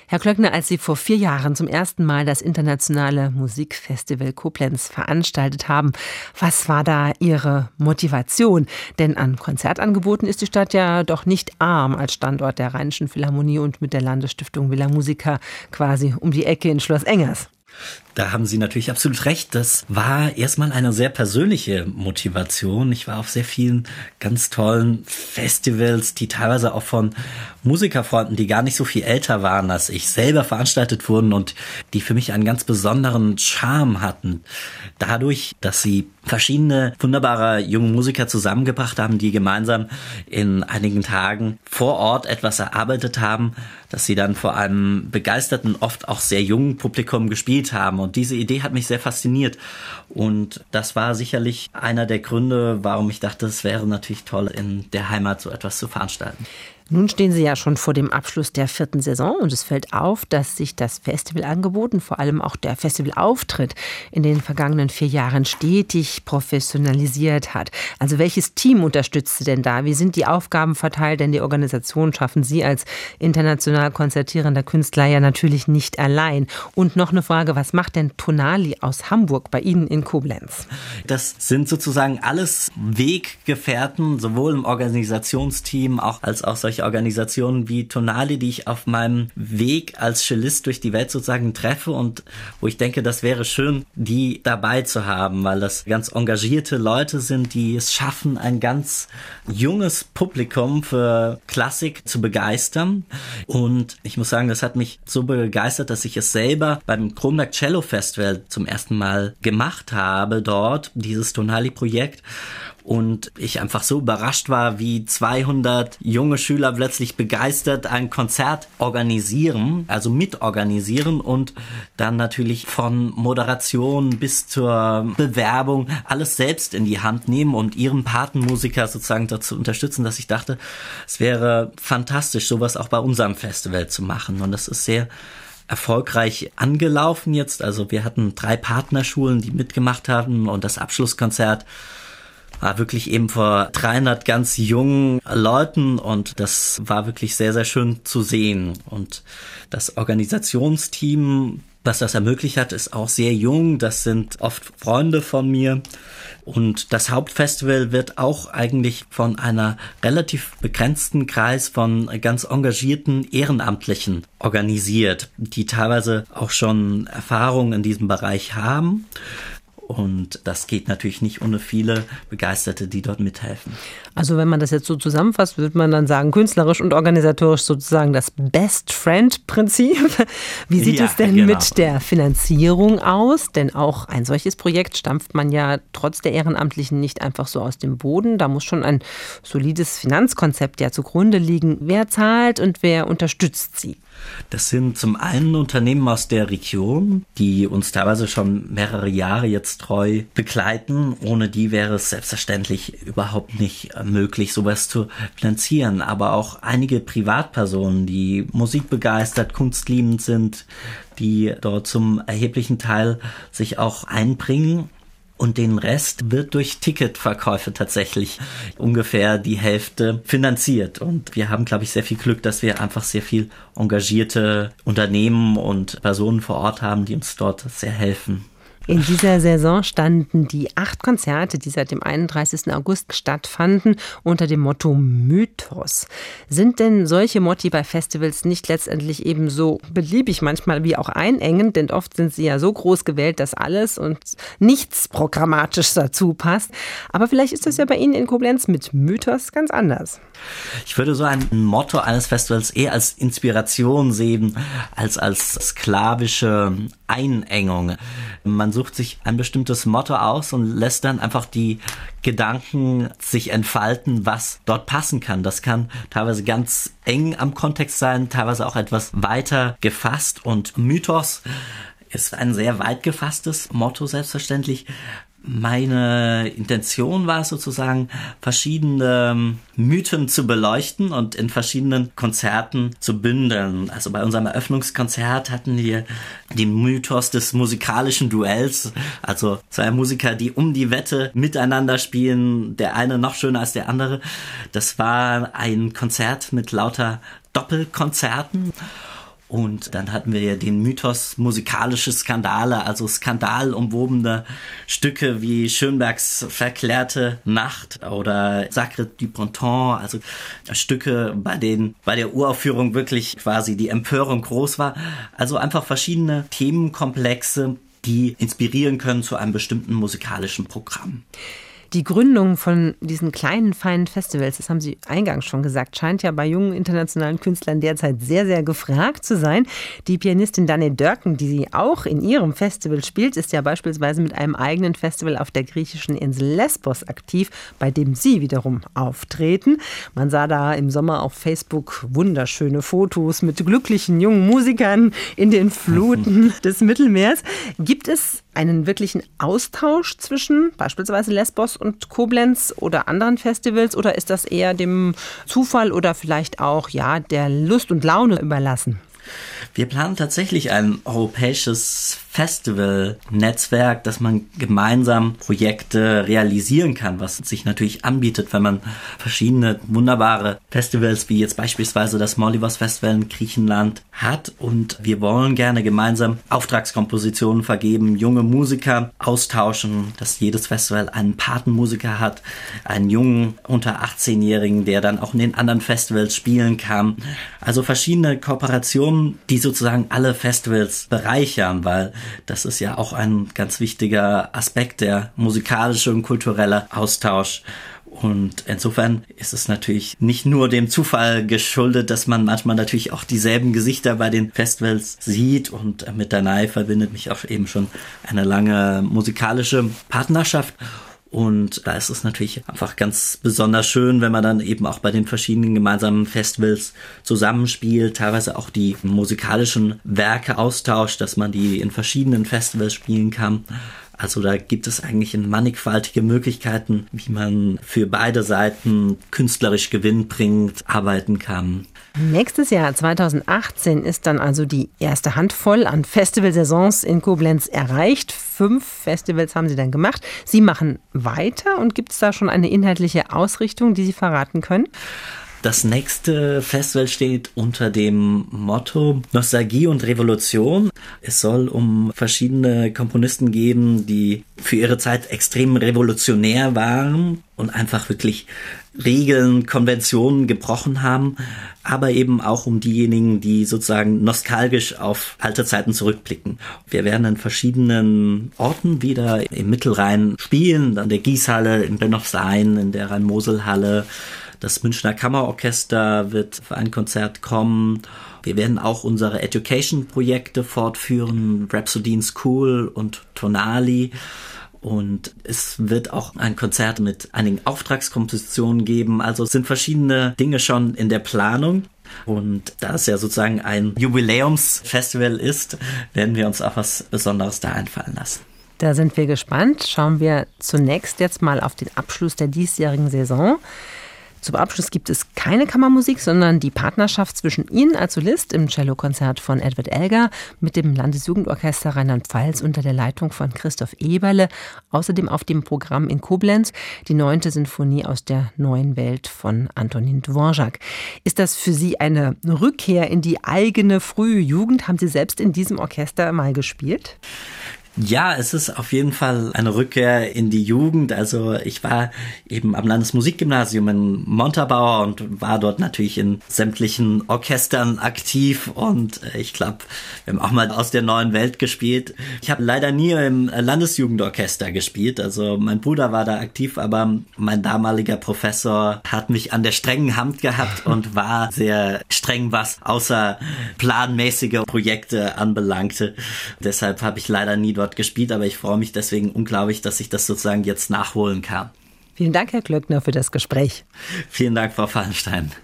Herr Klöckner, als Sie vor 4 Jahren zum ersten Mal das Internationale Musikfestival Koblenz veranstaltet haben, was war da Ihre Motivation? Denn an Konzertangeboten ist die Stadt ja doch nicht arm als Standort der Rheinischen Philharmonie und mit der Landesstiftung Villa Musica quasi um die Ecke in Schloss Engers. Da haben Sie natürlich absolut recht. Das war erstmal eine sehr persönliche Motivation. Ich war auf sehr vielen ganz tollen Festivals, die teilweise auch von Musikerfreunden, die gar nicht so viel älter waren als ich, selber veranstaltet wurden und die für mich einen ganz besonderen Charme hatten. Dadurch, dass sie verschiedene wunderbare junge Musiker zusammengebracht haben, die gemeinsam in einigen Tagen vor Ort etwas erarbeitet haben, dass sie dann vor einem begeisterten, oft auch sehr jungen Publikum gespielt haben. Und diese Idee hat mich sehr fasziniert. Und das war sicherlich einer der Gründe, warum ich dachte, es wäre natürlich toll, in der Heimat so etwas zu veranstalten. Nun stehen Sie ja schon vor dem Abschluss der 4. Saison und es fällt auf, dass sich das Festivalangebot und vor allem auch der Festivalauftritt in den vergangenen 4 Jahren stetig professionalisiert hat. Also welches Team unterstützt Sie denn da? Wie sind die Aufgaben verteilt? Denn die Organisation schaffen Sie als international konzertierender Künstler ja natürlich nicht allein. Und noch eine Frage, was macht denn Tonali aus Hamburg bei Ihnen in Koblenz? Das sind sozusagen alles Weggefährten, sowohl im Organisationsteam als auch solche Organisationen wie Tonali, die ich auf meinem Weg als Cellist durch die Welt sozusagen treffe und wo ich denke, das wäre schön, die dabei zu haben, weil das ganz engagierte Leute sind, die es schaffen, ein ganz junges Publikum für Klassik zu begeistern. Und ich muss sagen, das hat mich so begeistert, dass ich es selber beim Kronberg Cello Festival zum ersten Mal gemacht habe dort, dieses Tonali-Projekt. Und ich einfach so überrascht war, wie 200 junge Schüler plötzlich begeistert ein Konzert organisieren, also mitorganisieren und dann natürlich von Moderation bis zur Bewerbung alles selbst in die Hand nehmen und ihren Patenmusiker sozusagen dazu unterstützen, dass ich dachte, es wäre fantastisch, sowas auch bei unserem Festival zu machen. Und das ist sehr erfolgreich angelaufen jetzt. Also wir hatten 3 Partnerschulen, die mitgemacht haben und das Abschlusskonzert war wirklich eben vor 300 ganz jungen Leuten und das war wirklich sehr, sehr schön zu sehen. Und das Organisationsteam, was das ermöglicht hat, ist auch sehr jung. Das sind oft Freunde von mir. Und das Hauptfestival wird auch eigentlich von einer relativ begrenzten Kreis von ganz engagierten Ehrenamtlichen organisiert, die teilweise auch schon Erfahrung in diesem Bereich haben. Und das geht natürlich nicht ohne viele Begeisterte, die dort mithelfen. Also wenn man das jetzt so zusammenfasst, würde man dann sagen, künstlerisch und organisatorisch sozusagen das Best-Friend-Prinzip. Wie sieht es denn mit der Finanzierung aus? Denn auch ein solches Projekt stampft man ja trotz der Ehrenamtlichen nicht einfach so aus dem Boden. Da muss schon ein solides Finanzkonzept ja zugrunde liegen. Wer zahlt und wer unterstützt Sie? Das sind zum einen Unternehmen aus der Region, die uns teilweise schon mehrere Jahre jetzt treu begleiten. Ohne die wäre es selbstverständlich überhaupt nicht möglich, sowas zu finanzieren. Aber auch einige Privatpersonen, die musikbegeistert, kunstliebend sind, die dort zum erheblichen Teil sich auch einbringen. Und den Rest wird durch Ticketverkäufe tatsächlich ungefähr die Hälfte finanziert. Und wir haben, glaube ich, sehr viel Glück, dass wir einfach sehr viel engagierte Unternehmen und Personen vor Ort haben, die uns dort sehr helfen. In dieser Saison standen die 8 Konzerte, die seit dem 31. August stattfanden, unter dem Motto Mythos. Sind denn solche Motti bei Festivals nicht letztendlich ebenso beliebig manchmal wie auch einengend? Denn oft sind sie ja so groß gewählt, dass alles und nichts programmatisch dazu passt. Aber vielleicht ist das ja bei Ihnen in Koblenz mit Mythos ganz anders. Ich würde so ein Motto eines Festivals eher als Inspiration sehen, als sklavische Einengung. Man sucht sich ein bestimmtes Motto aus und lässt dann einfach die Gedanken sich entfalten, was dort passen kann. Das kann teilweise ganz eng am Kontext sein, teilweise auch etwas weiter gefasst. Und Mythos ist ein sehr weit gefasstes Motto, selbstverständlich. Meine Intention war es sozusagen, verschiedene Mythen zu beleuchten und in verschiedenen Konzerten zu bündeln. Also bei unserem Eröffnungskonzert hatten wir den Mythos des musikalischen Duells, also 2 Musiker, die um die Wette miteinander spielen, der eine noch schöner als der andere. Das war ein Konzert mit lauter Doppelkonzerten. Und dann hatten wir ja den Mythos musikalische Skandale, also skandalumwobene Stücke wie Schönbergs Verklärte Nacht oder Sacre du Printemps, also Stücke, bei denen bei der Uraufführung wirklich quasi die Empörung groß war. Also einfach verschiedene Themenkomplexe, die inspirieren können zu einem bestimmten musikalischen Programm. Die Gründung von diesen kleinen, feinen Festivals, das haben Sie eingangs schon gesagt, scheint ja bei jungen internationalen Künstlern derzeit sehr, sehr gefragt zu sein. Die Pianistin Danae Dörken, die sie auch in ihrem Festival spielt, ist ja beispielsweise mit einem eigenen Festival auf der griechischen Insel Lesbos aktiv, bei dem Sie wiederum auftreten. Man sah da im Sommer auf Facebook wunderschöne Fotos mit glücklichen jungen Musikern in den Fluten des Mittelmeers. Gibt es einen wirklichen Austausch zwischen beispielsweise Lesbos und Koblenz oder anderen Festivals, oder ist das eher dem Zufall oder vielleicht auch der Lust und Laune überlassen? Wir planen tatsächlich ein europäisches Festival-Netzwerk, dass man gemeinsam Projekte realisieren kann, was sich natürlich anbietet, wenn man verschiedene wunderbare Festivals, wie jetzt beispielsweise das Molyvos Festival in Griechenland hat. Und wir wollen gerne gemeinsam Auftragskompositionen vergeben, junge Musiker austauschen, dass jedes Festival einen Patenmusiker hat, einen jungen unter 18-Jährigen, der dann auch in den anderen Festivals spielen kann. Also verschiedene Kooperationen, die sozusagen alle Festivals bereichern, weil das ist ja auch ein ganz wichtiger Aspekt, der musikalische und kulturelle Austausch. Und insofern ist es natürlich nicht nur dem Zufall geschuldet, dass man manchmal natürlich auch dieselben Gesichter bei den Festivals sieht. Und mit Danae verbindet mich auch eben schon eine lange musikalische Partnerschaft. Und da ist es natürlich einfach ganz besonders schön, wenn man dann eben auch bei den verschiedenen gemeinsamen Festivals zusammenspielt, teilweise auch die musikalischen Werke austauscht, dass man die in verschiedenen Festivals spielen kann. Also da gibt es eigentlich mannigfaltige Möglichkeiten, wie man für beide Seiten künstlerisch gewinnbringend arbeiten kann. Nächstes Jahr, 2018, ist dann also die erste Handvoll an Festivalsaisons in Koblenz erreicht. 5 Festivals haben Sie dann gemacht. Sie machen weiter, und gibt es da schon eine inhaltliche Ausrichtung, die Sie verraten können? Das nächste Festival steht unter dem Motto Nostalgie und Revolution. Es soll um verschiedene Komponisten gehen, die für ihre Zeit extrem revolutionär waren und einfach wirklich Regeln, Konventionen gebrochen haben, aber eben auch um diejenigen, die sozusagen nostalgisch auf alte Zeiten zurückblicken. Wir werden an verschiedenen Orten wieder im Mittelrhein spielen, an der Gießhalle, in Bennow-Sayn, in der Rhein-Mosel-Halle. Das Münchner Kammerorchester wird für ein Konzert kommen. Wir werden auch unsere Education-Projekte fortführen, Rhapsody in School und Tonali. Und es wird auch ein Konzert mit einigen Auftragskompositionen geben. Also es sind verschiedene Dinge schon in der Planung. Und da es ja sozusagen ein Jubiläumsfestival ist, werden wir uns auch was Besonderes da einfallen lassen. Da sind wir gespannt. Schauen wir zunächst jetzt mal auf den Abschluss der diesjährigen Saison. Zum Abschluss gibt es keine Kammermusik, sondern die Partnerschaft zwischen Ihnen als Solist im Cellokonzert von Edward Elgar mit dem Landesjugendorchester Rheinland-Pfalz unter der Leitung von Christoph Eberle. Außerdem auf dem Programm in Koblenz die 9. Sinfonie aus der neuen Welt von Antonin Dvorak. Ist das für Sie eine Rückkehr in die eigene frühe Jugend? Haben Sie selbst in diesem Orchester mal gespielt? Ja, es ist auf jeden Fall eine Rückkehr in die Jugend. Also ich war eben am Landesmusikgymnasium in Montabaur und war dort natürlich in sämtlichen Orchestern aktiv. Und ich glaube, wir haben auch mal aus der neuen Welt gespielt. Ich habe leider nie im Landesjugendorchester gespielt. Also mein Bruder war da aktiv, aber mein damaliger Professor hat mich an der strengen Hand gehabt und war sehr streng, was außerplanmäßige Projekte anbelangte. Deshalb habe ich leider nie dort gespielt, aber ich freue mich deswegen unglaublich, dass ich das sozusagen jetzt nachholen kann. Vielen Dank, Herr Glöckner, für das Gespräch. Vielen Dank, Frau Fallenstein.